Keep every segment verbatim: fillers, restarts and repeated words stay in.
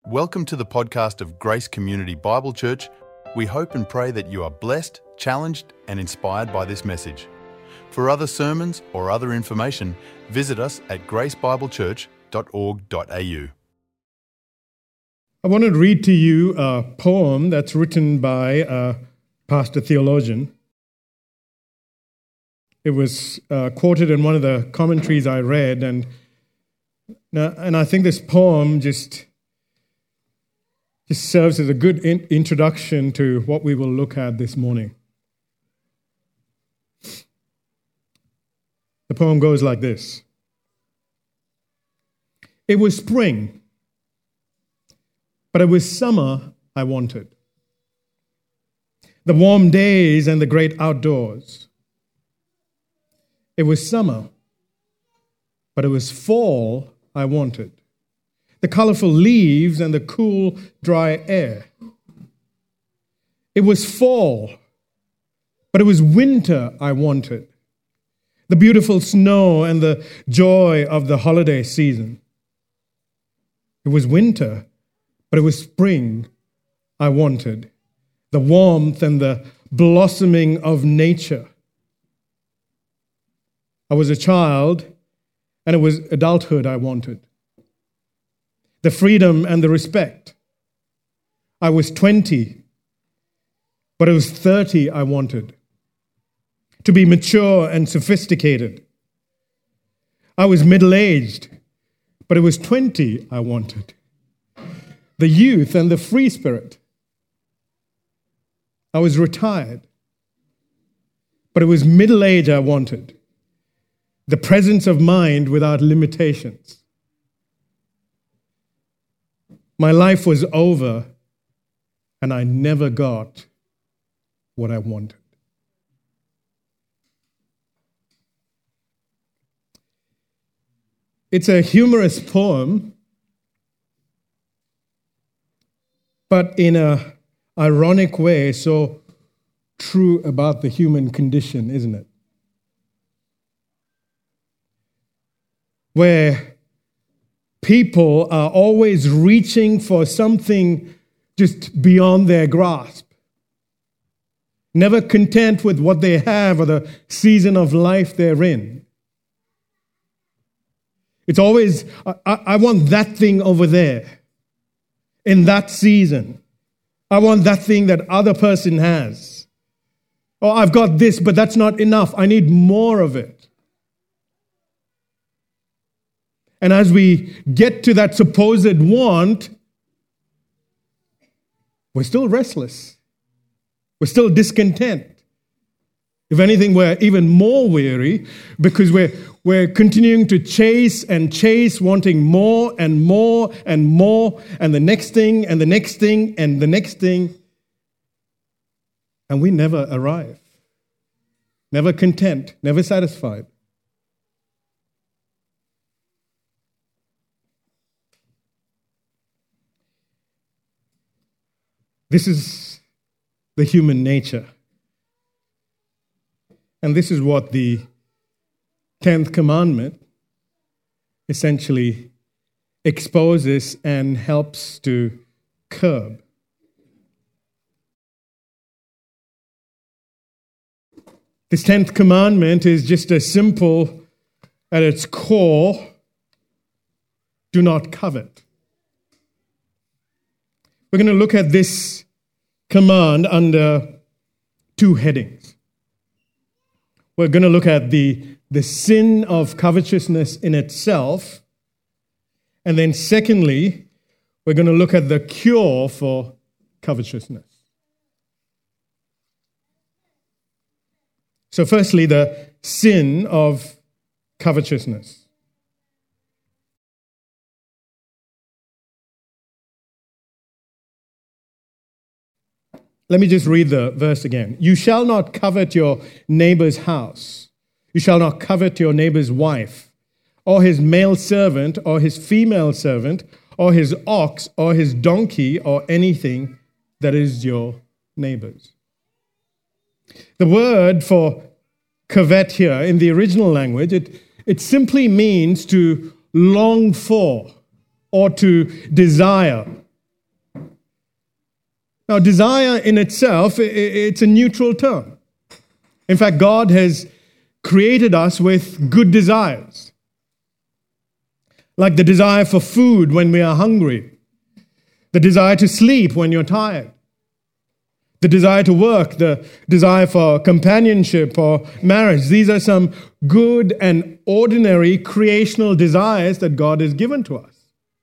Welcome to the podcast of Grace Community Bible Church. We hope and pray that you are blessed, challenged, and inspired by this message. For other sermons or other information, visit us at grace bible church dot org dot a u. I want to read to you a poem that's written by a pastor theologian. It was uh, quoted in one of the commentaries I read, and and I think this poem just, just serves as a good in- introduction to what we will look at this morning. The poem goes like this. It was spring, but it was summer I wanted. The warm days and the great outdoors. It was summer, but it was fall I wanted. The colorful leaves and the cool, dry air. It was fall, but it was winter I wanted. The beautiful snow and the joy of the holiday season. It was winter, but it was spring I wanted. The warmth and the blossoming of nature. I was a child, and it was adulthood I wanted. The freedom and the respect. I was twenty, but it was thirty I wanted. To be mature and sophisticated. I was middle-aged, but it was twenty I wanted. The youth and the free spirit. I was retired, but it was middle age I wanted. The presence of mind without limitations. My life was over, and I never got what I wanted. It's a humorous poem, but in an ironic way, so true about the human condition, isn't it? Where people are always reaching for something just beyond their grasp. Never content with what they have or the season of life they're in. It's always, I, I want that thing over there, in that season. I want that thing that other person has. Or I've got this, but that's not enough. I need more of it. And as we get to that supposed want, we're still restless. We're still discontent. If anything, we're even more weary because we're, we're continuing to chase and chase, wanting more and more and more, and the next thing and the next thing and the next thing. And we never arrive. Never content, never satisfied. This is the human nature. And this is what the tenth commandment essentially exposes and helps to curb. This tenth commandment is just a simple, at its core, do not covet. We're going to look at this command under two headings. We're going to look at the, the sin of covetousness in itself. And then secondly, we're going to look at the cure for covetousness. So firstly, the sin of covetousness. Let me just read the verse again. You shall not covet your neighbor's house. You shall not covet your neighbor's wife, or his male servant, or his female servant, or his ox, or his donkey, or anything that is your neighbor's. The word for covet here in the original language, it, it simply means to long for or to desire Now, desire in itself, it's a neutral term. In fact, God has created us with good desires, like the desire for food when we are hungry, the desire to sleep when you're tired, the desire to work, the desire for companionship or marriage. These are some good and ordinary creational desires that God has given to us.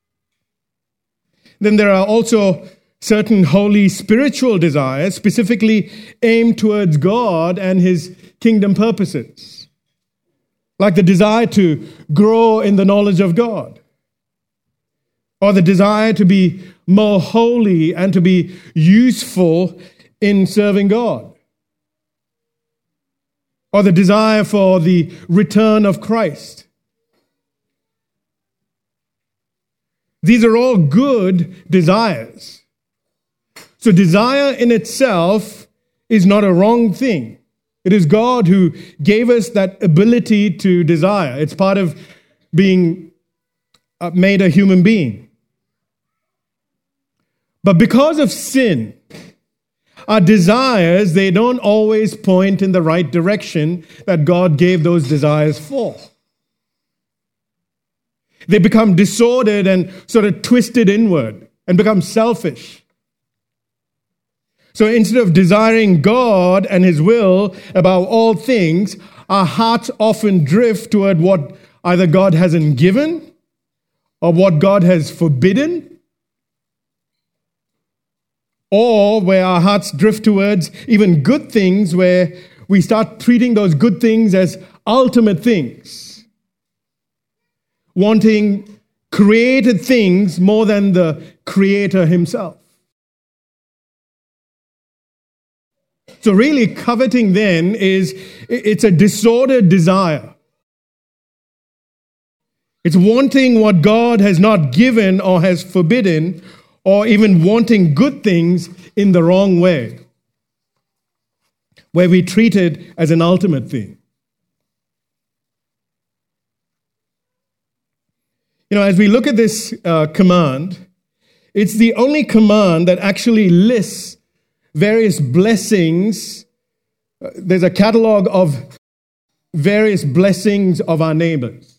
Then there are also certain holy spiritual desires, specifically aimed towards God and His kingdom purposes, like the desire to grow in the knowledge of God, or the desire to be more holy and to be useful in serving God, or the desire for the return of Christ. These are all good desires. So desire in itself is not a wrong thing. It is God who gave us that ability to desire. It's part of being made a human being. But because of sin, our desires, they don't always point in the right direction that God gave those desires for. They become disordered and sort of twisted inward and become selfish. So instead of desiring God and His will above all things, our hearts often drift toward what either God hasn't given or what God has forbidden, or where our hearts drift towards even good things, where we start treating those good things as ultimate things, wanting created things more than the Creator Himself. So really, coveting then is, it's a disordered desire. It's wanting what God has not given or has forbidden, or even wanting good things in the wrong way, where we treat it as an ultimate thing. You know, as we look at this uh, command, it's the only command that actually lists various blessings. Uh, there's a catalog of various blessings of our neighbors.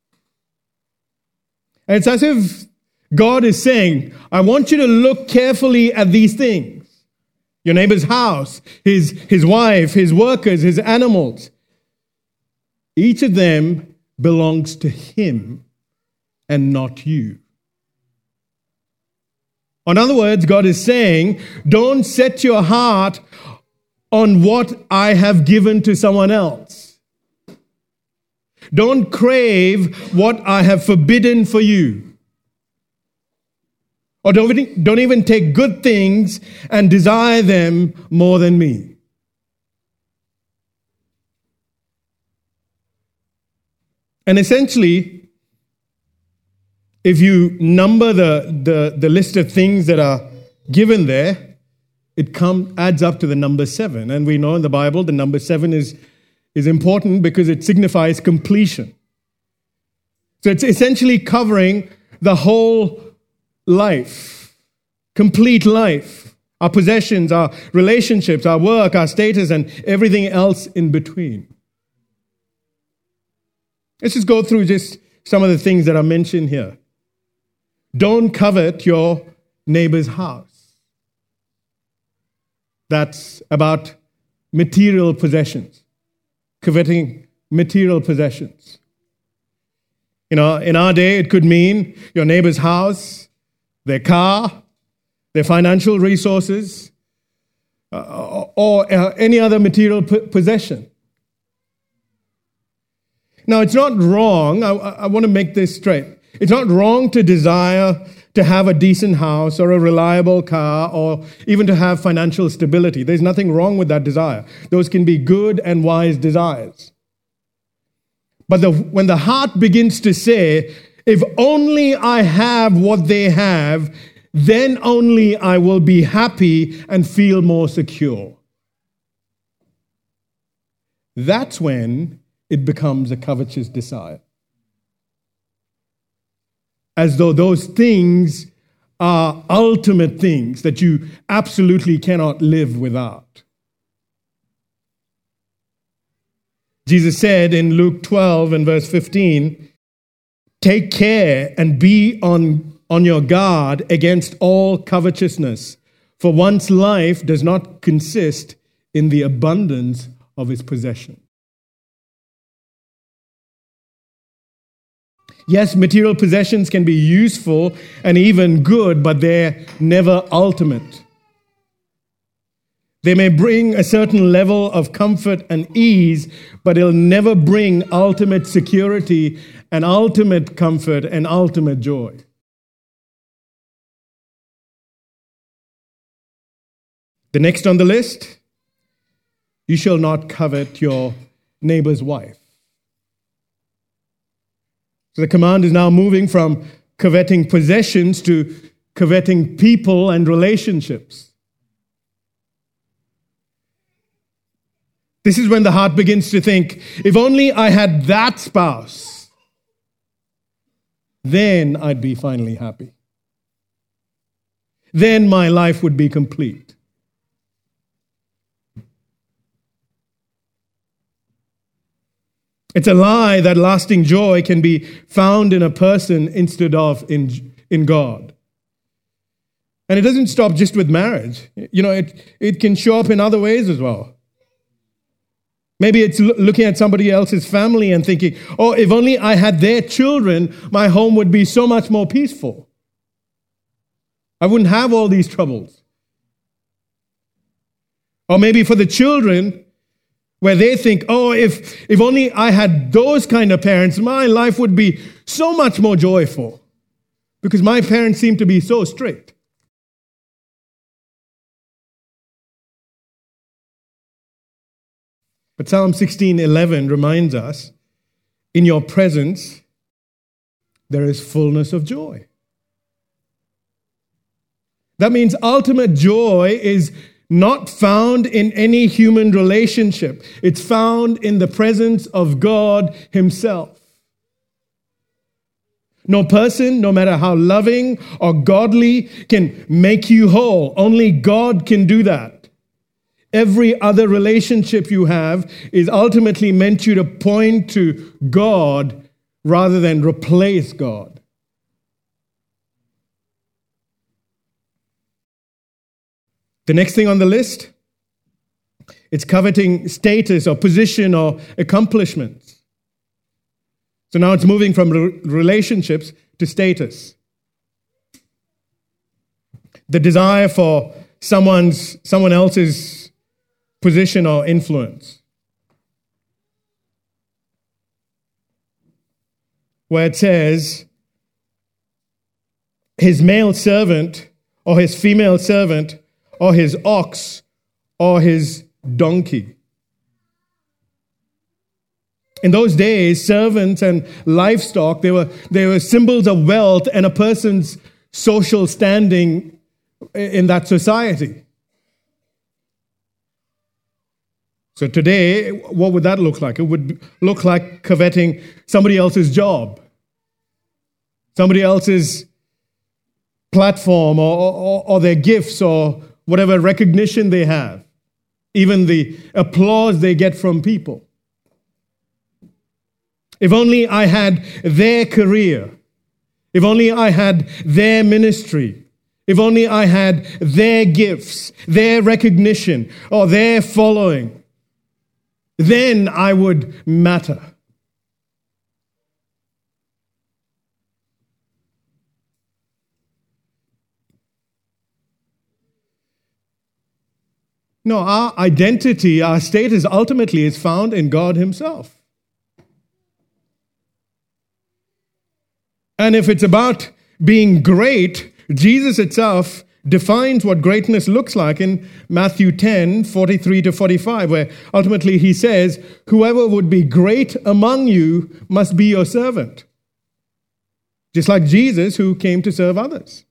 And it's as if God is saying, I want you to look carefully at these things. Your neighbor's house, his, his wife, his workers, his animals. Each of them belongs to him and not you. In other words, God is saying, don't set your heart on what I have given to someone else. Don't crave what I have forbidden for you. Or don't, don't even take good things and desire them more than me. And essentially, if you number the, the, the list of things that are given there, it come, adds up to the number seven. And we know in the Bible the number seven is, is important because it signifies completion. So it's essentially covering the whole life, complete life, our possessions, our relationships, our work, our status, and everything else in between. Let's just go through just some of the things that are mentioned here. Don't covet your neighbor's house. That's about material possessions, coveting material possessions. You know, in our day, it could mean your neighbor's house, their car, their financial resources, uh, or uh, any other material p- possession. Now, it's not wrong, I, I want to make this straight. It's not wrong to desire to have a decent house or a reliable car or even to have financial stability. There's nothing wrong with that desire. Those can be good and wise desires. But the, when the heart begins to say, if only I have what they have, then only I will be happy and feel more secure. That's when it becomes a covetous desire. As though those things are ultimate things that you absolutely cannot live without. Jesus said in Luke twelve and verse fifteen, "Take care and be on, on your guard against all covetousness, for one's life does not consist in the abundance of his possession." Yes, material possessions can be useful and even good, but they're never ultimate. They may bring a certain level of comfort and ease, but it'll never bring ultimate security and ultimate comfort and ultimate joy. The next on the list, you shall not covet your neighbor's wife. So the command is now moving from coveting possessions to coveting people and relationships. This is when the heart begins to think, if only I had that spouse, then I'd be finally happy. Then my life would be complete. It's a lie that lasting joy can be found in a person instead of in, in God. And it doesn't stop just with marriage. You know, it, it can show up in other ways as well. Maybe it's looking at somebody else's family and thinking, oh, if only I had their children, my home would be so much more peaceful. I wouldn't have all these troubles. Or maybe for the children, where they think, oh, if, if only I had those kind of parents, my life would be so much more joyful. Because my parents seem to be so strict. But Psalm sixteen eleven reminds us, in your presence, there is fullness of joy. That means ultimate joy is not found in any human relationship. It's found in the presence of God Himself. No person, no matter how loving or godly, can make you whole. Only God can do that. Every other relationship you have is ultimately meant you to point to God rather than replace God. The next thing on the list, it's coveting status or position or accomplishments. So now it's moving from re- relationships to status. The desire for someone's, someone else's position or influence. Where it says, his male servant or his female servant or his ox, or his donkey. In those days, servants and livestock, they were, they were symbols of wealth and a person's social standing in that society. So today, what would that look like? It would look like coveting somebody else's job, somebody else's platform, or, or, or their gifts, or whatever recognition they have, even the applause they get from people. If only I had their career, if only I had their ministry, if only I had their gifts, their recognition, or their following, then I would matter. No, our identity, our status ultimately is found in God Himself. And if it's about being great, Jesus itself defines what greatness looks like in Matthew ten, forty-three to forty-five, where ultimately He says, whoever would be great among you must be your servant. Just like Jesus, who came to serve others.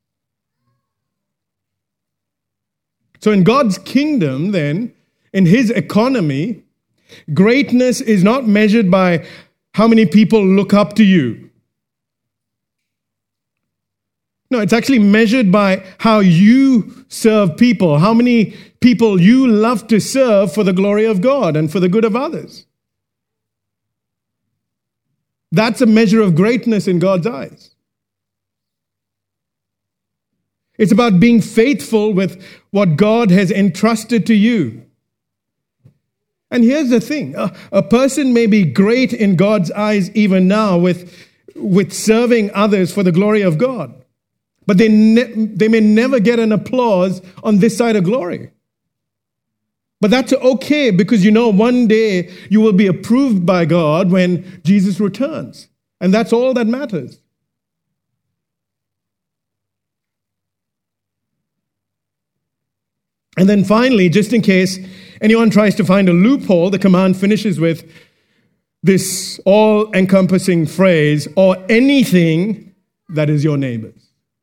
So in God's kingdom, then, in His economy, greatness is not measured by how many people look up to you. No, it's actually measured by how you serve people, how many people you love to serve for the glory of God and for the good of others. That's a measure of greatness in God's eyes. It's about being faithful with what God has entrusted to you. And here's the thing. A, a person may be great in God's eyes even now with, with serving others for the glory of God. But they, ne- they may never get an applause on this side of glory. But that's okay, because you know one day you will be approved by God when Jesus returns. And that's all that matters. And then finally, just in case anyone tries to find a loophole, the command finishes with this all-encompassing phrase, or anything that is your neighbor's.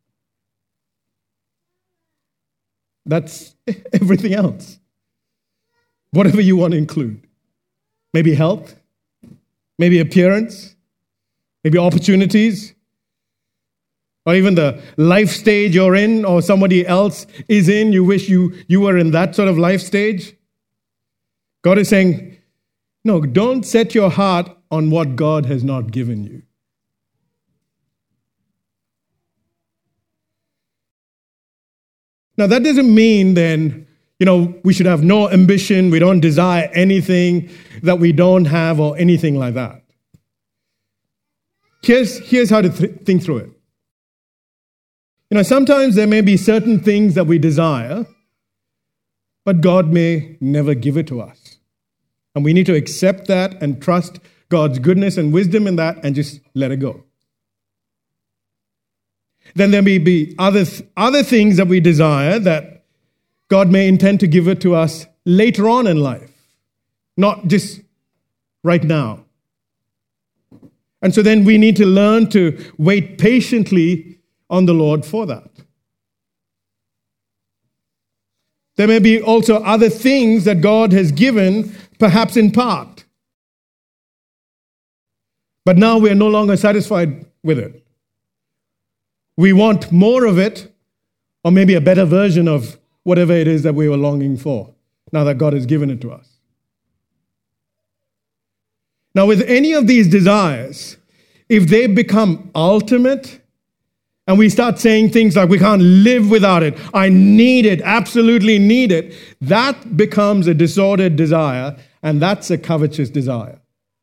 That's everything else. Whatever you want to include. Maybe health, maybe appearance, maybe opportunities, or even the life stage you're in or somebody else is in. You wish you, you were in that sort of life stage. God is saying, no, don't set your heart on what God has not given you. Now, that doesn't mean then, you know, we should have no ambition, we don't desire anything that we don't have or anything like that. Here's, here's how to th- think through it. You know, sometimes there may be certain things that we desire, but God may never give it to us. And we need to accept that and trust God's goodness and wisdom in that and just let it go. Then there may be other, th- other things that we desire that God may intend to give it to us later on in life, not just right now. And so then we need to learn to wait patiently on the Lord for that. There may be also other things that God has given, perhaps in part. But now we are no longer satisfied with it. We want more of it, or maybe a better version of whatever it is that we were longing for, now that God has given it to us. Now, with any of these desires, if they become ultimate, and we start saying things like, we can't live without it, I need it, absolutely need it, that becomes a disordered desire, and that's a covetous desire.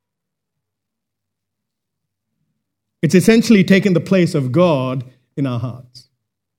It's essentially taken the place of God in our hearts.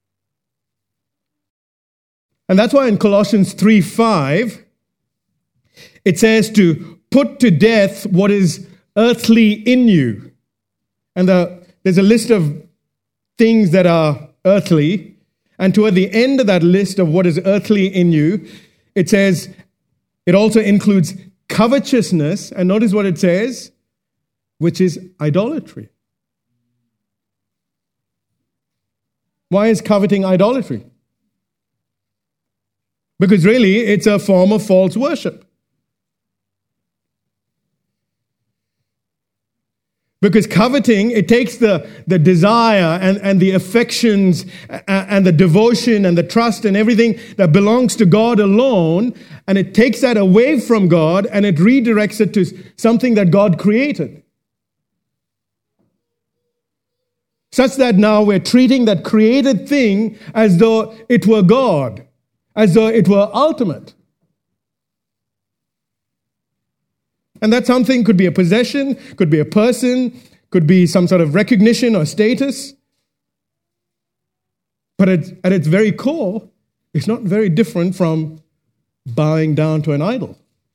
And that's why in Colossians three five, it says to put to death what is earthly in you. And the, there's a list of things that are earthly. And toward the end of that list of what is earthly in you, it says it also includes covetousness. And notice what it says, which is idolatry. Why is coveting idolatry? Because really, it's a form of false worship. Because coveting, it takes the, the desire and, and the affections and the devotion and the trust and everything that belongs to God alone, and it takes that away from God and it redirects it to something that God created. Such that now we're treating that created thing as though it were God, as though it were ultimate. And that something could be a possession, could be a person, could be some sort of recognition or status. But at, at its very core, it's not very different from bowing down to an idol.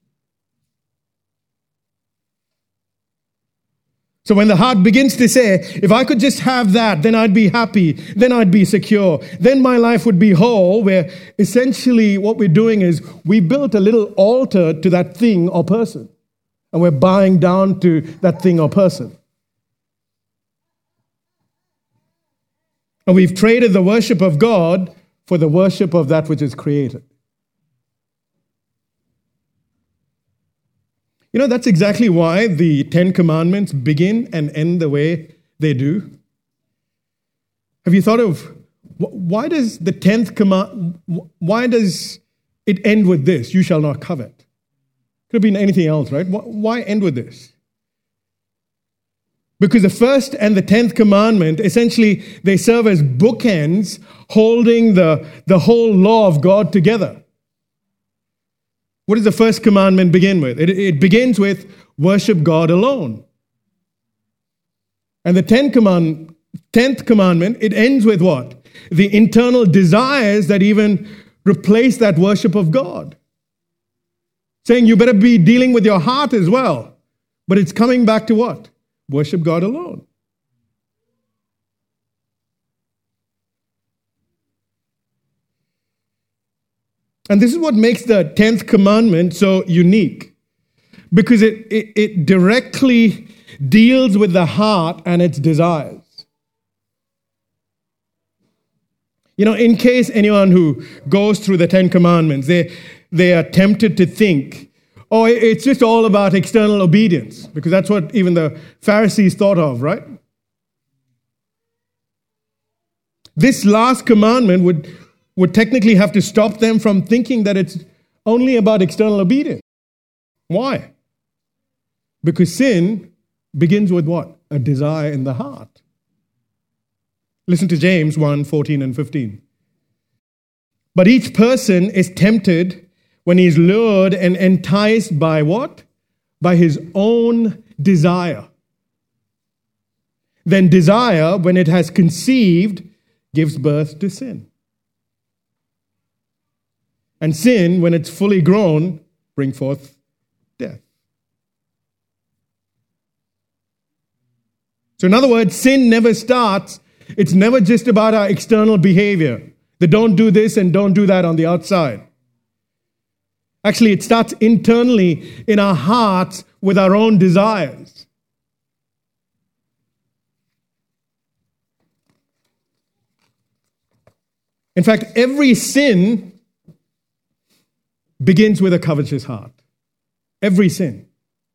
So when the heart begins to say, if I could just have that, then I'd be happy, then I'd be secure, then my life would be whole, where essentially what we're doing is we built a little altar to that thing or person. And we're bowing down to that thing or person. And we've traded the worship of God for the worship of that which is created. You know, that's exactly why the Ten Commandments begin and end the way they do. Have you thought of Why does the tenth command, why does it end with this? You shall not covet. Could have been anything else, right? Why end with this? Because the first and the tenth commandment, essentially, they serve as bookends holding the, the whole law of God together. What does the first commandment begin with? It, it begins with worship God alone. And the tenth command, tenth commandment, it ends with what? The internal desires that even replace that worship of God. Saying you better be dealing with your heart as well. But it's coming back to what? Worship God alone. And this is what makes the tenth commandment so unique. Because it, it, it directly deals with the heart and its desires. You know, in case anyone who goes through the Ten Commandments, they, they are tempted to think, oh, it's just all about external obedience, because that's what even the Pharisees thought of, right? This last commandment would, would technically have to stop them from thinking that it's only about external obedience. Why? Because sin begins with what? A desire in the heart. Listen to James one, fourteen and fifteen. But each person is tempted when he is lured and enticed by what? By his own desire. Then desire, when it has conceived, gives birth to sin. And sin, when it's fully grown, brings forth death. So in other words, sin never starts. It's never just about our external behavior. The don't do this and don't do that on the outside. Actually, it starts internally in our hearts with our own desires. In fact, every sin begins with a covetous heart. Every sin.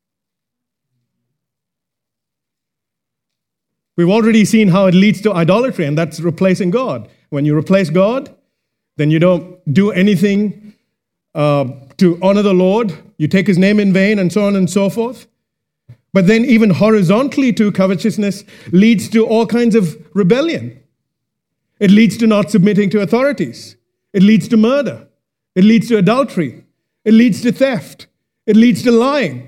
We've already seen how it leads to idolatry, and that's replacing God. When you replace God, then you don't do anything uh, to honor the Lord. You take his name in vain, and so on and so forth. But then even horizontally to covetousness leads to all kinds of rebellion. It leads to not submitting to authorities. It leads to murder. It leads to adultery. It leads to theft. It leads to lying.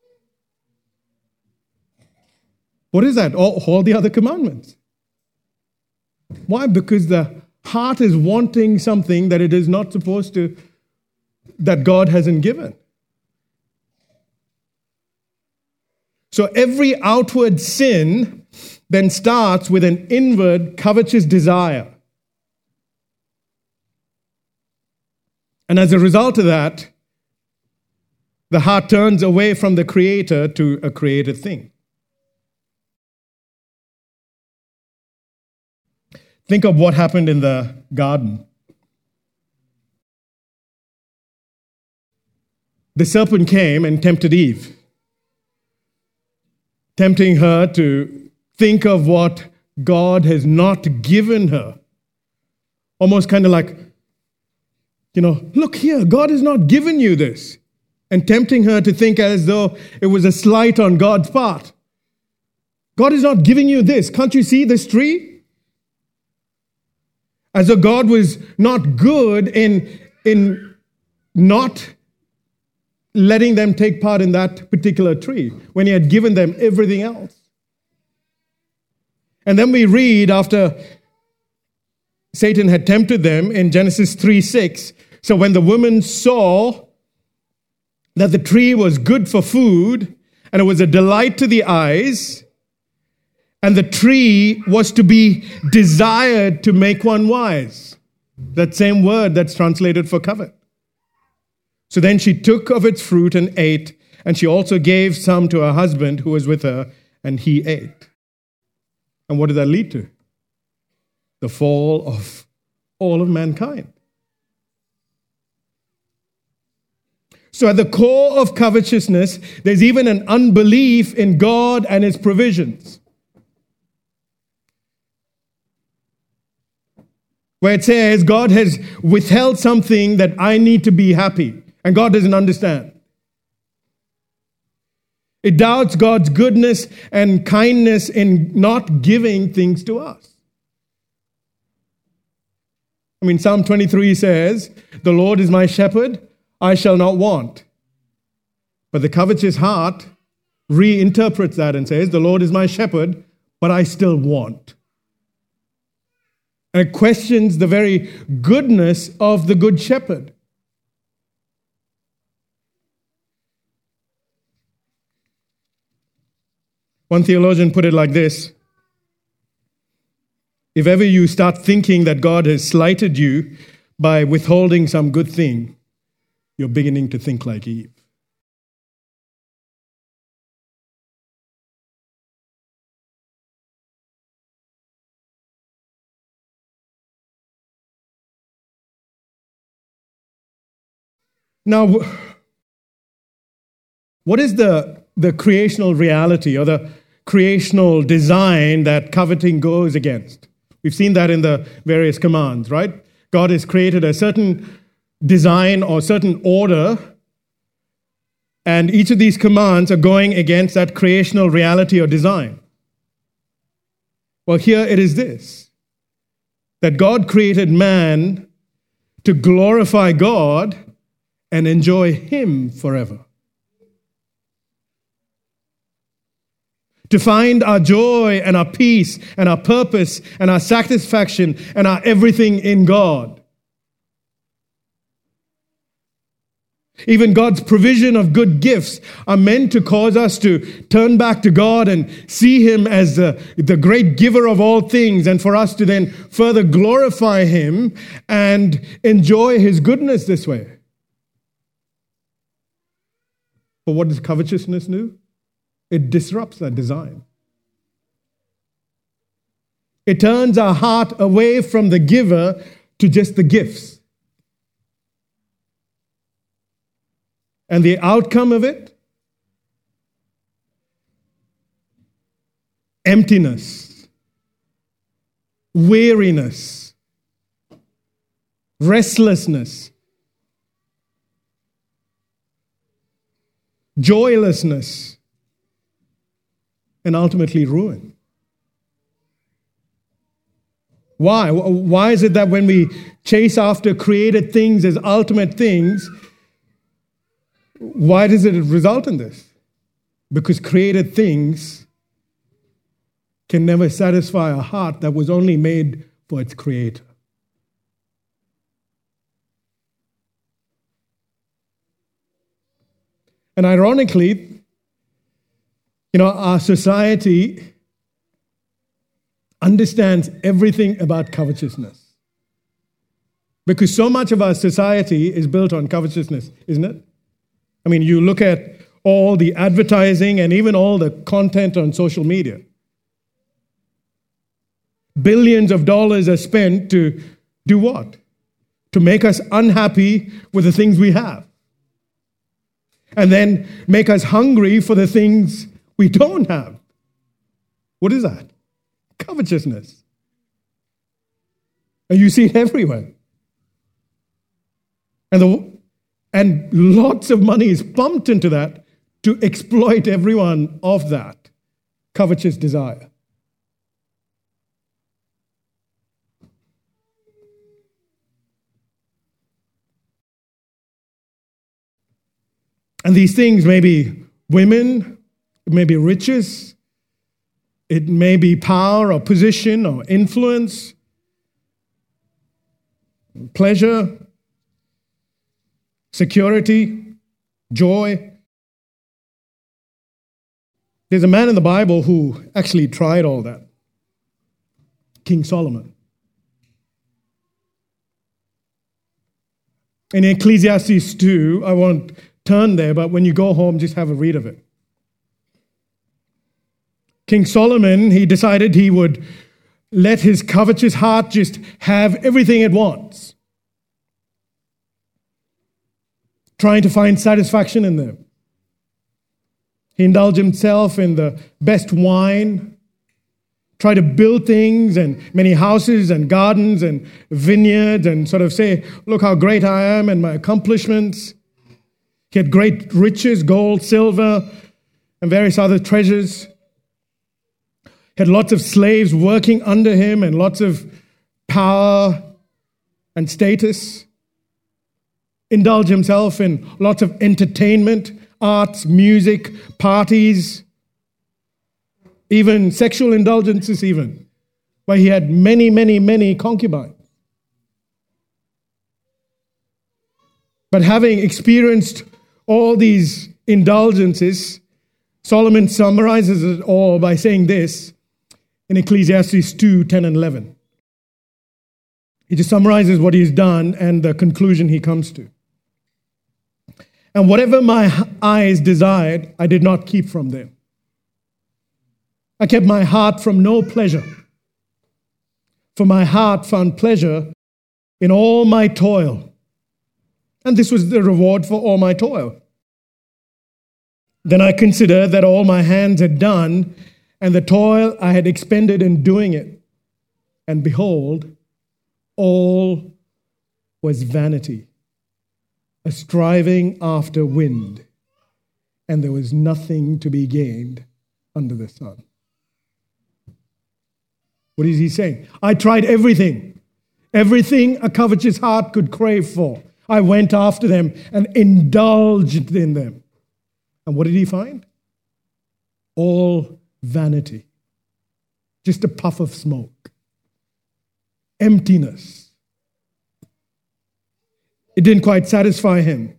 What is that? All, all the other commandments. Why? Because the heart is wanting something that it is not supposed to, that God hasn't given. So every outward sin then starts with an inward covetous desire. And as a result of that, the heart turns away from the Creator to a created thing. Think of what happened in the garden. The serpent came and tempted Eve, tempting her to think of what God has not given her. Almost kind of like, you know, look here, God has not given you this. And tempting her to think as though it was a slight on God's part. God is not giving you this. Can't you see this tree? As though God was not good in, in not letting them take part in that particular tree when he had given them everything else. And then we read after Satan had tempted them in Genesis three six. So when the woman saw that the tree was good for food and it was a delight to the eyes, and the tree was to be desired to make one wise. That same word that's translated for covet. So then she took of its fruit and ate, and she also gave some to her husband who was with her, and he ate. And what did that lead to? The fall of all of mankind. So at the core of covetousness, there's even an unbelief in God and his provisions. where it says God has withheld something that I need to be happy, and God doesn't understand. It doubts God's goodness and kindness in not giving things to us. I mean, Psalm twenty-three says, "The Lord is my shepherd, I shall not want." But the covetous heart reinterprets that and says, "The Lord is my shepherd, but I still want." And it questions the very goodness of the good shepherd. One theologian put it like this: if ever you start thinking that God has slighted you by withholding some good thing, you're beginning to think like Eve. Now, what is the, the creational reality or the creational design that coveting goes against? We've seen that in the various commands, right? God has created a certain design or certain order, and each of these commands are going against that creational reality or design. Well, here it is this, that God created man to glorify God and enjoy Him forever. To find our joy and our peace and our purpose and our satisfaction and our everything in God. Even God's provision of good gifts are meant to cause us to turn back to God and see Him as the, the great giver of all things, and for us to then further glorify Him and enjoy His goodness this way. But what does covetousness do? It disrupts that design. It turns our heart away from the giver to just the gifts. And the outcome of it? Emptiness, weariness, restlessness, joylessness, and ultimately ruin. Why? Why is it that when we chase after created things as ultimate things, why does it result in this? Because created things can never satisfy a heart that was only made for its creator. And ironically, you know, our society understands everything about covetousness. Because so much of our society is built on covetousness, isn't it? I mean, you look at all the advertising and even all the content on social media. Billions of dollars are spent to do what? To make us unhappy with the things we have. And then make us hungry for the things we don't have. What is that? Covetousness. And you see it everywhere. And, the, and lots of money is pumped into that to exploit everyone of that covetous desire. And these things may be women, it may be riches, it may be power or position or influence, pleasure, security, joy. There's a man in the Bible who actually tried all that. King Solomon. In Ecclesiastes two, I won't turn there, but when you go home, just have a read of it. King Solomon, he decided he would let his covetous heart just have everything it wants, trying to find satisfaction in them. He indulged himself in the best wine, try to build things and many houses and gardens and vineyards and sort of say, look how great I am and my accomplishments. He had great riches, gold, silver, and various other treasures. He had lots of slaves working under him and lots of power and status. Indulge himself in lots of entertainment, arts, music, parties, even sexual indulgences even, where he had many, many, many concubines. But having experienced all these indulgences, Solomon summarizes it all by saying this in Ecclesiastes two, ten and eleven. He just summarizes what he's done and the conclusion he comes to. And whatever my eyes desired, I did not keep from them. I kept my heart from no pleasure. For my heart found pleasure in all my toil. And this was the reward for all my toil. Then I considered that all my hands had done, and the toil I had expended in doing it. And behold, all was vanity, a striving after wind, and there was nothing to be gained under the sun. What is he saying? I tried everything. Everything a covetous heart could crave for. I went after them and indulged in them. And what did he find? All vanity. Just a puff of smoke. Emptiness. It didn't quite satisfy him.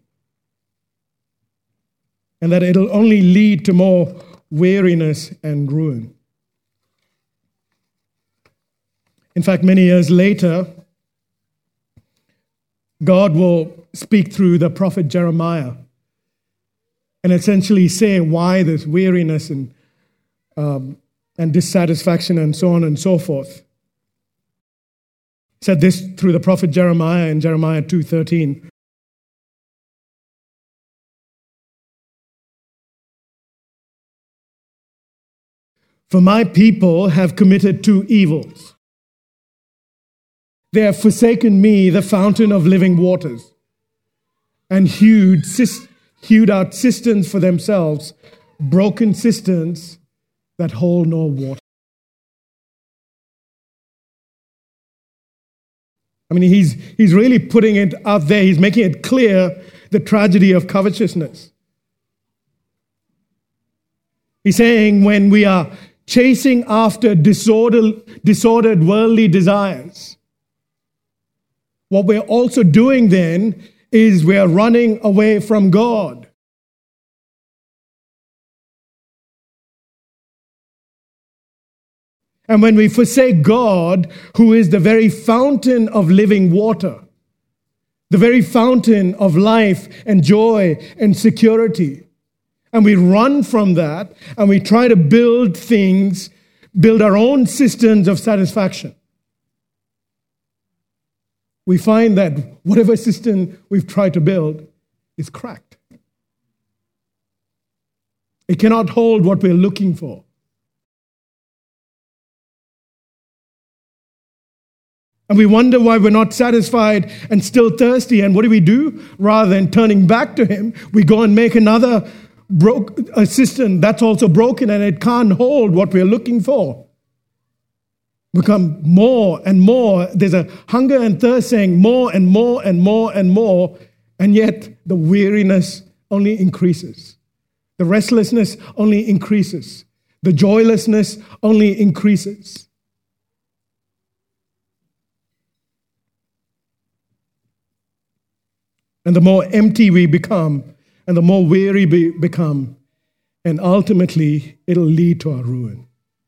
And that it'll only lead to more weariness and ruin. In fact, many years later, God will speak through the prophet Jeremiah and essentially say why this weariness and, um, and dissatisfaction and so on and so forth. He said this through the prophet Jeremiah in Jeremiah two thirteen. For my people have committed two evils. They have forsaken me, the fountain of living waters, and hewed, hewed out cisterns for themselves, broken cisterns that hold no water. I mean, he's, he's really putting it out there. He's making it clear the tragedy of covetousness. He's saying when we are chasing after disordered, disordered worldly desires, what we're also doing then is we're running away from God. And when we forsake God, who is the very fountain of living water, the very fountain of life and joy and security, and we run from that and we try to build things, build our own cisterns of satisfaction, we find that whatever cistern we've tried to build is cracked. It cannot hold what we're looking for. And we wonder why we're not satisfied and still thirsty. And what do we do? Rather than turning back to Him, we go and make another broke, a cistern that's also broken and it can't hold what we're looking for. Become more and more. There's a hunger and thirst saying more and more and more and more, and yet the weariness only increases. The restlessness only increases. The joylessness only increases. And the more empty we become, and the more weary we become, and ultimately it'll lead to our ruin.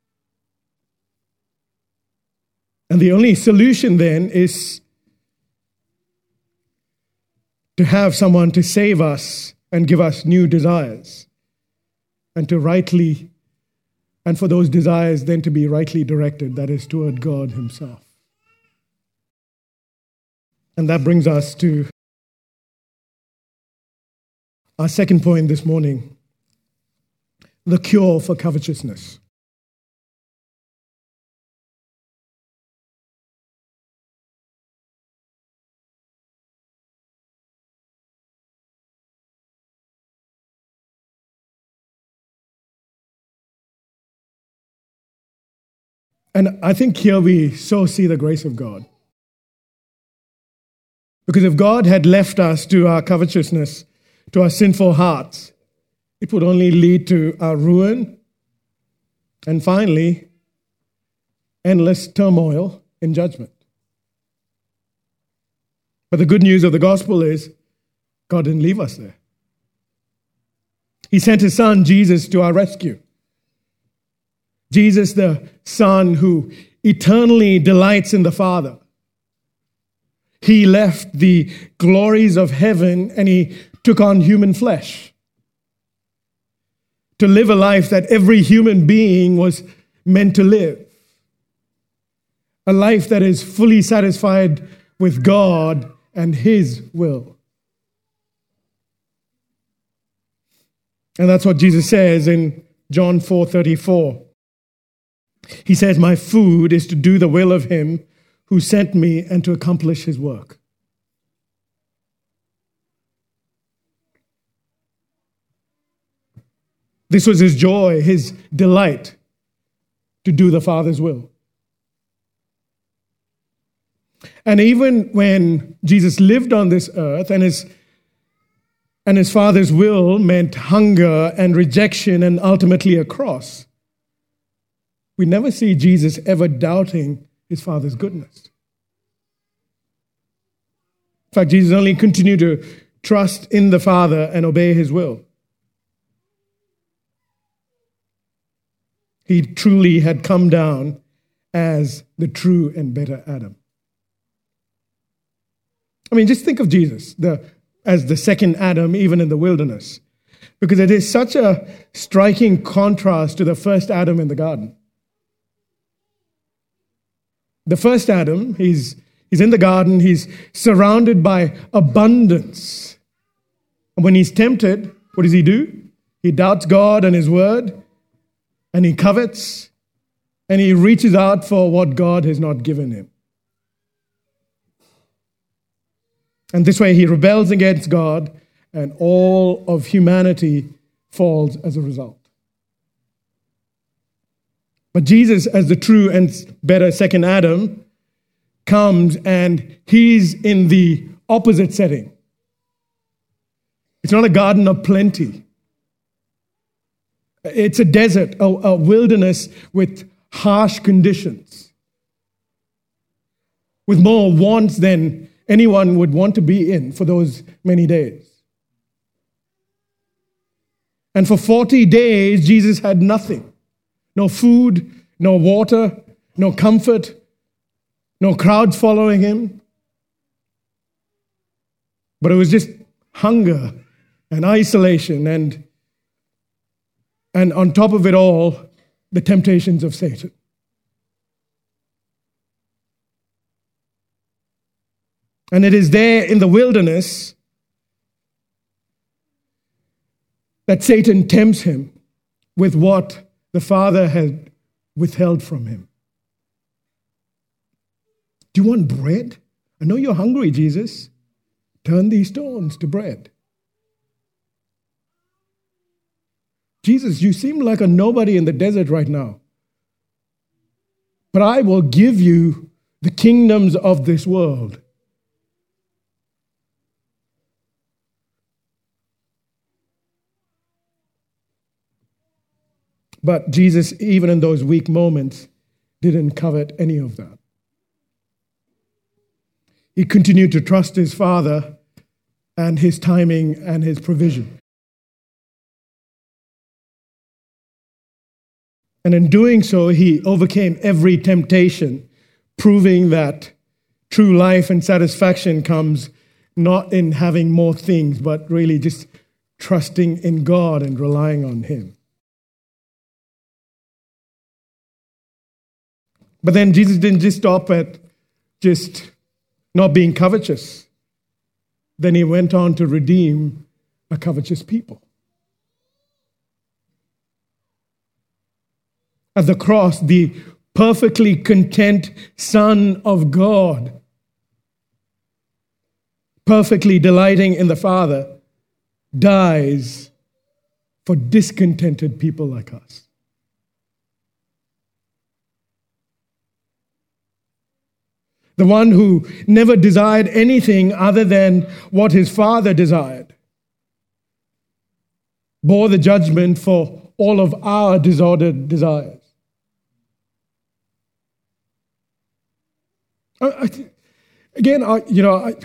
And the only solution then is to have someone to save us and give us new desires, and to rightly, and for those desires then to be rightly directed, that is toward God Himself. And that brings us to our second point this morning, the cure for covetousness. And I think here we so see the grace of God. Because if God had left us to our covetousness, to our sinful hearts, it would only lead to our ruin and finally, endless turmoil in judgment. But the good news of the gospel is God didn't leave us there. He sent his son, Jesus, to our rescue. Jesus, the Son who eternally delights in the Father. He left the glories of heaven and he took on human flesh to live a life that every human being was meant to live. A life that is fully satisfied with God and his will. And that's what Jesus says in John four thirty-four. He says, my food is to do the will of him who sent me and to accomplish his work. This was his joy, his delight to do the Father's will. And even when Jesus lived on this earth and his, and his Father's will meant hunger and rejection and ultimately a cross, we never see Jesus ever doubting his Father's goodness. In fact, Jesus only continued to trust in the Father and obey his will. He truly had come down as the true and better Adam. I mean, just think of Jesus the, as the second Adam, even in the wilderness, because it is such a striking contrast to the first Adam in the garden. The first Adam, he's, he's in the garden, he's surrounded by abundance. And when he's tempted, what does he do? He doubts God and his word, and he covets, and he reaches out for what God has not given him. And this way he rebels against God, and all of humanity falls as a result. But Jesus, as the true and better second Adam, comes and he's in the opposite setting. It's not a garden of plenty. It's a desert, a, a wilderness with harsh conditions, with more wants than anyone would want to be in for those many days. And for forty days, Jesus had nothing. No food, no water, no comfort, no crowds following him. But it was just hunger and isolation and, and on top of it all, the temptations of Satan. And it is there in the wilderness that Satan tempts him with what the Father had withheld from him. Do you want bread? I know you're hungry, Jesus. Turn these stones to bread. Jesus, you seem like a nobody in the desert right now. But I will give you the kingdoms of this world. But Jesus, even in those weak moments, didn't covet any of that. He continued to trust his Father and his timing and his provision. And in doing so, he overcame every temptation, proving that true life and satisfaction comes not in having more things, but really just trusting in God and relying on him. But then Jesus didn't just stop at just not being covetous. Then he went on to redeem a covetous people. At the cross, the perfectly content Son of God, perfectly delighting in the Father, dies for discontented people like us. the one who never desired anything other than what his Father desired, bore the judgment for all of our disordered desires. I, I, again, I, you know, I,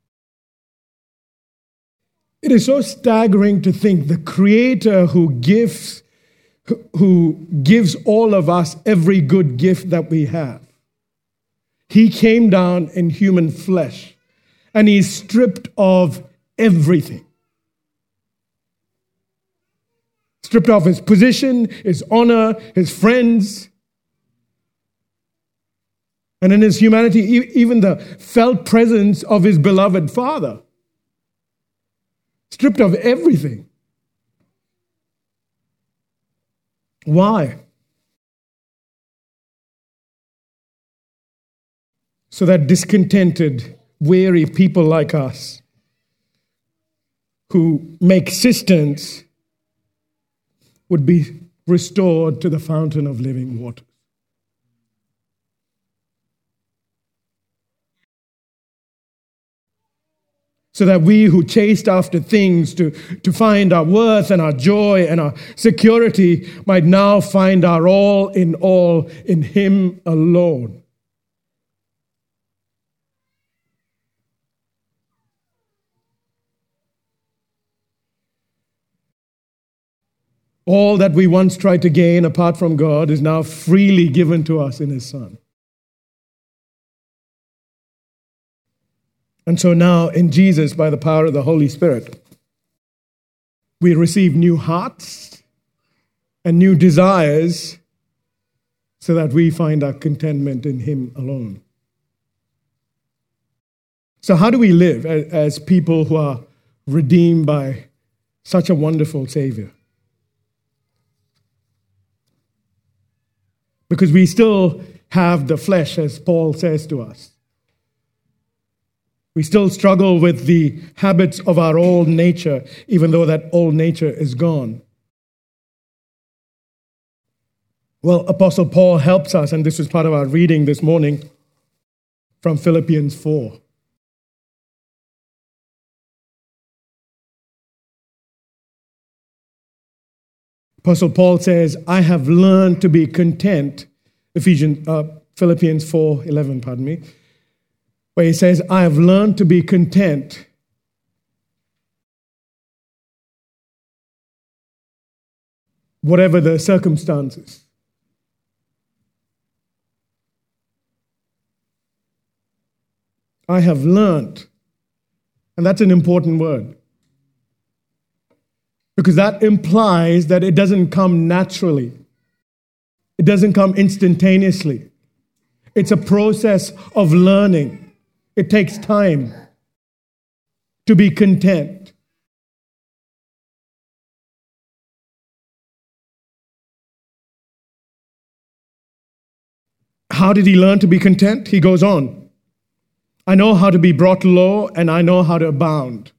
it is so staggering to think the Creator who gives, who gives all of us every good gift that we have, he came down in human flesh, and he's stripped of everything. Stripped of his position, his honor, his friends. And in his humanity, even the felt presence of his beloved Father. Stripped of everything. Why? So that discontented, weary people like us who make cisterns would be restored to the fountain of living water. So that we who chased after things to, to find our worth and our joy and our security might now find our all in all in him alone. All that we once tried to gain apart from God is now freely given to us in his Son. And so now in Jesus, by the power of the Holy Spirit, we receive new hearts and new desires so that we find our contentment in him alone. So how do we live as people who are redeemed by such a wonderful Savior? Because we still have the flesh, as Paul says to us. We still struggle with the habits of our old nature, even though that old nature is gone. Well, Apostle Paul helps us, and this is part of our reading this morning from Philippians four. Apostle Paul says, I have learned to be content, Ephesians, uh, Philippians four eleven, pardon me, where he says, I have learned to be content whatever the circumstances. I have learned, and that's an important word, because that implies that it doesn't come naturally. It doesn't come instantaneously. It's a process of learning. It takes time to be content. How did he learn to be content? He goes on. I know how to be brought low, and I know how to abound.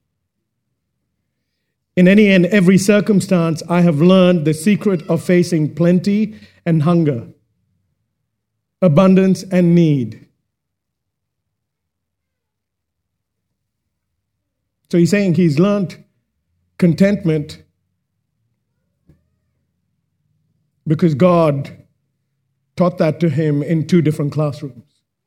In any and every circumstance, I have learned the secret of facing plenty and hunger, abundance and need. So he's saying he's learned contentment because God taught that to him in two different classrooms.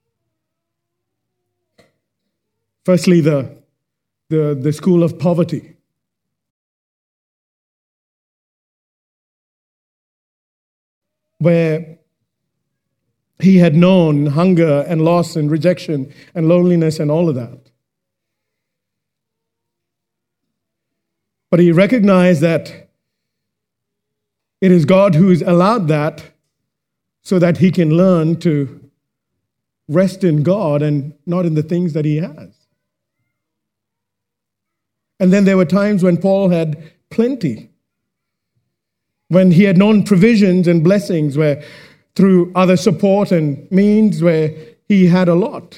Firstly, the, the, the school of poverty. Where he had known hunger and loss and rejection and loneliness and all of that. But he recognized that it is God who has allowed that so that he can learn to rest in God and not in the things that he has. And then there were times when Paul had plenty. When he had known provisions and blessings where through other support and means where he had a lot.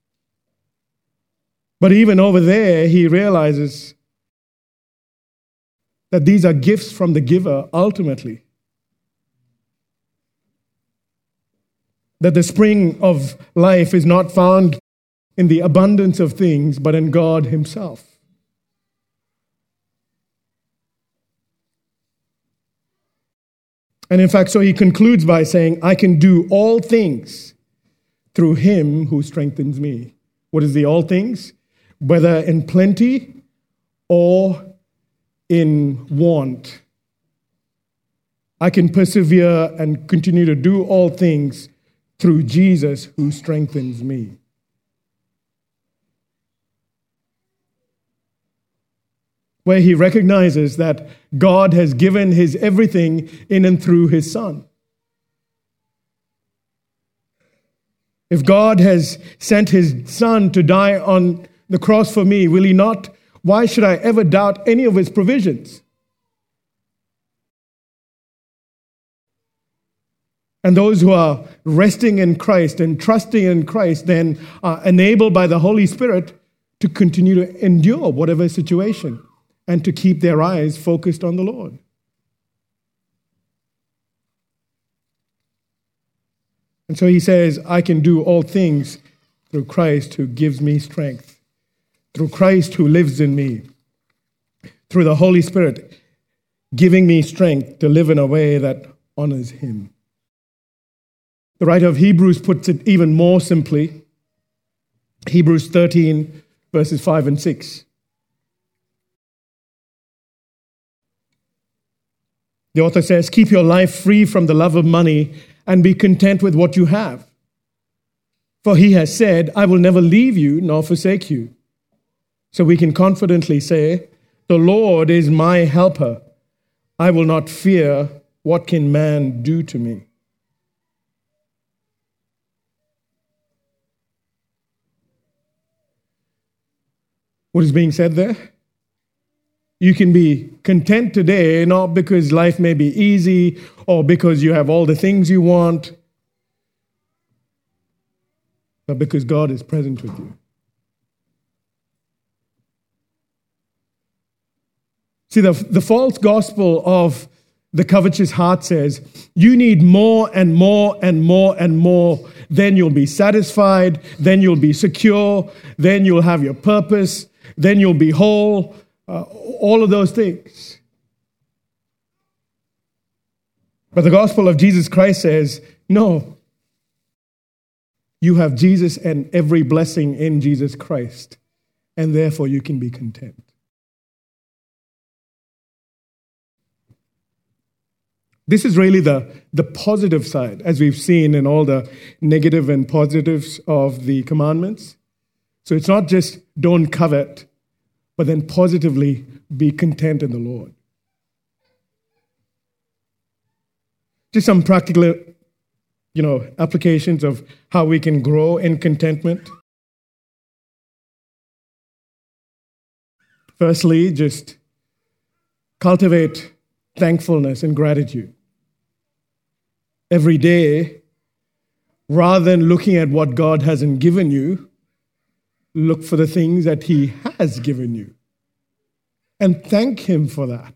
But even over there, he realizes that these are gifts from the giver ultimately. that the spring of life is not found in the abundance of things, but in God himself. And in fact, so he concludes by saying, I can do all things through him who strengthens me. What is the all things? Whether in plenty or in want. I can persevere and continue to do all things through Jesus who strengthens me. Where he recognizes that God has given his everything in and through his Son. If God has sent his Son to die on the cross for me, will he not? Why should I ever doubt any of his provisions? And those who are resting in Christ and trusting in Christ then are enabled by the Holy Spirit to continue to endure whatever situation and to keep their eyes focused on the Lord. And so he says, I can do all things through Christ who gives me strength, through Christ who lives in me, through the Holy Spirit giving me strength to live in a way that honors him. The writer of Hebrews puts it even more simply. Hebrews thirteen, verses five and six. The author says, keep your life free from the love of money and be content with what you have. For he has said, I will never leave you nor forsake you. So we can confidently say, the Lord is my helper. I will not fear. What can man do to me? What is being said there? You can be content today, not because life may be easy or because you have all the things you want, but because God is present with you. See, the, the false gospel of the covetous heart says, you need more and more and more and more. Then you'll be satisfied. Then you'll be secure. Then you'll have your purpose. Then you'll be whole. Uh, all of those things. But the gospel of Jesus Christ says, no. You have Jesus and every blessing in Jesus Christ, and therefore you can be content. This is really the, the positive side, as we've seen in all the negative and positives of the commandments. So it's not just don't covet, but then positively be content in the Lord. Just some practical, you know, applications of how we can grow in contentment. Firstly, just cultivate thankfulness and gratitude. Every day, rather than looking at what God hasn't given you, look for the things that he has given you and thank him for that.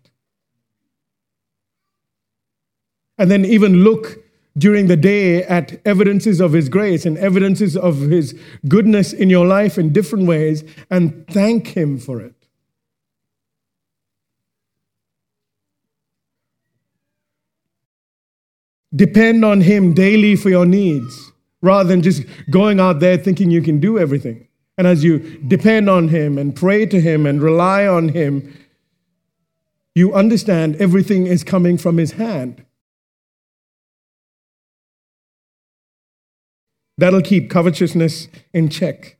And then even look during the day at evidences of his grace and evidences of his goodness in your life in different ways and thank him for it. Depend on him daily for your needs rather than just going out there thinking you can do everything. And as you depend on him and pray to him and rely on him, you understand everything is coming from his hand. That'll keep covetousness in check.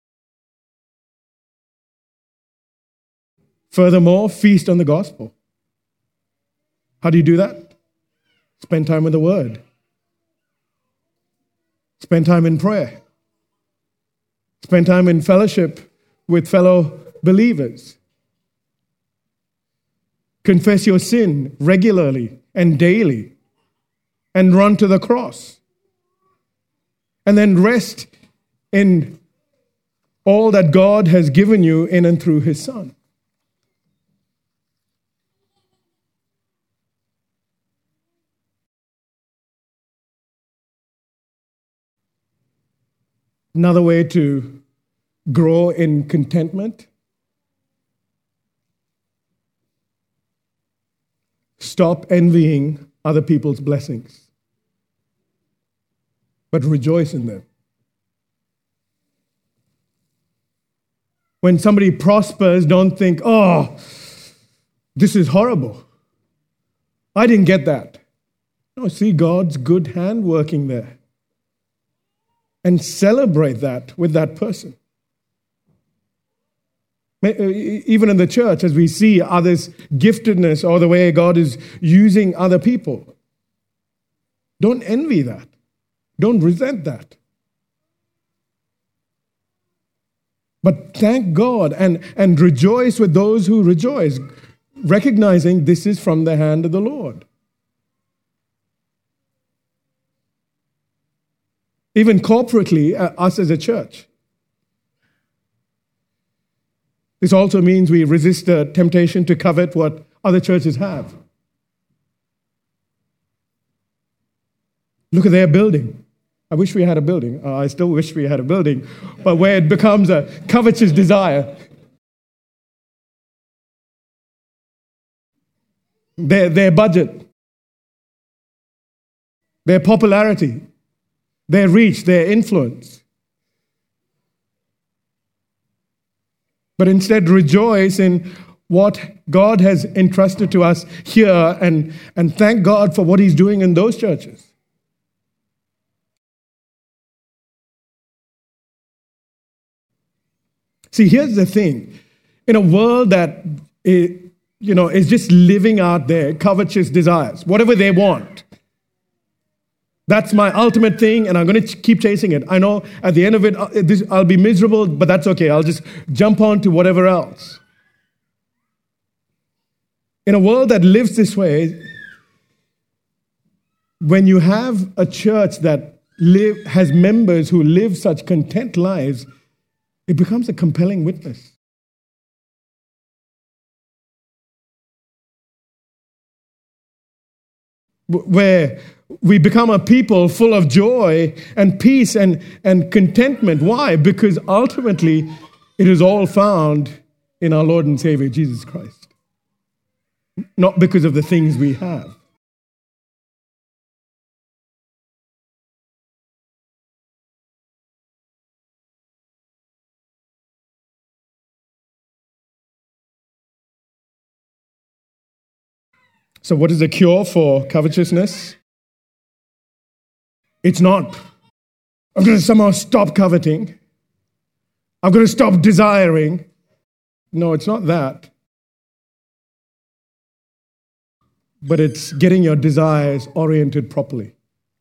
Furthermore, feast on the gospel. How do you do that? Spend time with the Word. Spend time in prayer. Spend time in fellowship with fellow believers. Confess your sin regularly and daily and run to the cross. And then rest in all that God has given you in and through his Son. Another way to grow in contentment: stop envying other people's blessings, but rejoice in them. When somebody prospers, don't think, oh, this is horrible. I didn't get that. No, see God's good hand working there. And celebrate that with that person. Even in the church, as we see others' giftedness or the way God is using other people, don't envy that. Don't resent that. But thank God and, and rejoice with those who rejoice, recognizing this is from the hand of the Lord. Even corporately, uh, us as a church. This also means we resist the temptation to covet what other churches have. Look at their building. I wish we had a building. Uh, I still wish we had a building. But where it becomes a covetous desire. Their, their budget. Their popularity. Their reach, their influence. But instead rejoice in what God has entrusted to us here and, and thank God for what He's doing in those churches. See, here's the thing. In a world that is, you know, is just living out their covetous desires, whatever they want, that's my ultimate thing, and I'm going to keep chasing it. I know at the end of it, I'll be miserable, but that's okay. I'll just jump on to whatever else. In a world that lives this way, when you have a church that live, has members who live such content lives, it becomes a compelling witness. Where we become a people full of joy and peace and, and contentment. Why? Because ultimately it is all found in our Lord and Savior, Jesus Christ. Not because of the things we have. So what is the cure for covetousness? It's not, I'm going to somehow stop coveting. I'm going to stop desiring. No, it's not that. But it's getting your desires oriented properly.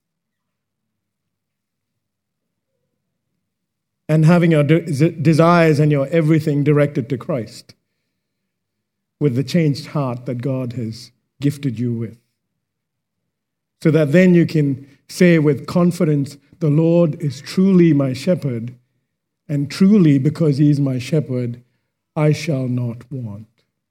And having your de- desires and your everything directed to Christ with the changed heart that God has gifted you with. So that then you can say with confidence, the Lord is truly my shepherd, and truly because He is my shepherd, I shall not want.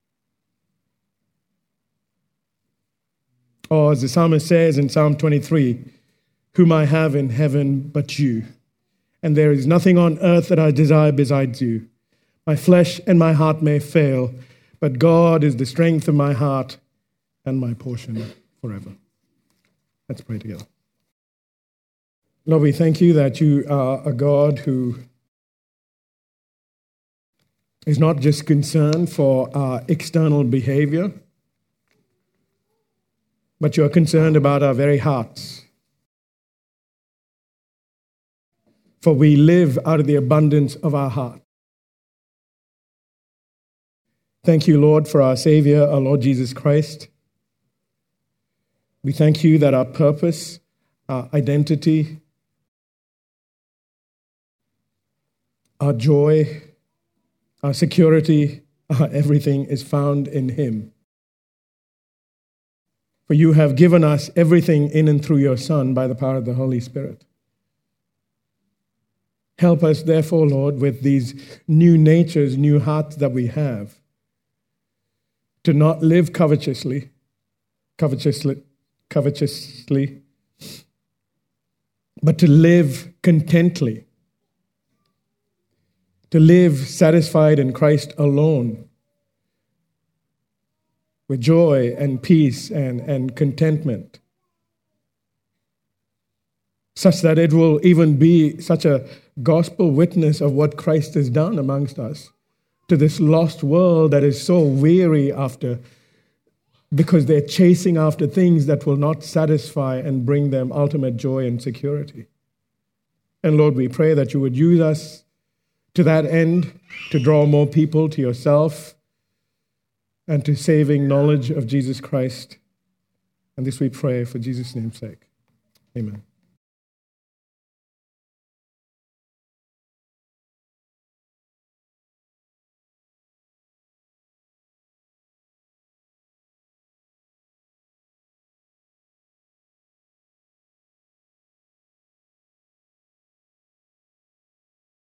Or as the psalmist says in Psalm twenty-three, whom I have in heaven but you, and there is nothing on earth that I desire besides you. My flesh and my heart may fail, but God is the strength of my heart and my portion forever. Let's pray together. Lord, we thank you that you are a God who is not just concerned for our external behavior, but you are concerned about our very hearts. For we live out of the abundance of our heart. Thank you, Lord, for our Savior, our Lord Jesus Christ. We thank you that our purpose, our identity, our joy, our security, our everything is found in Him. For you have given us everything in and through your Son by the power of the Holy Spirit. Help us, therefore, Lord, with these new natures, new hearts that we have, to not live covetously, covetously, covetously, but to live contently, to live satisfied in Christ alone, with joy and peace and, and contentment, such that it will even be such a gospel witness of what Christ has done amongst us to this lost world that is so weary after, because they're chasing after things that will not satisfy and bring them ultimate joy and security. And Lord, we pray that you would use us to that end, to draw more people to yourself and to saving knowledge of Jesus Christ. And this we pray for Jesus' name's sake. Amen.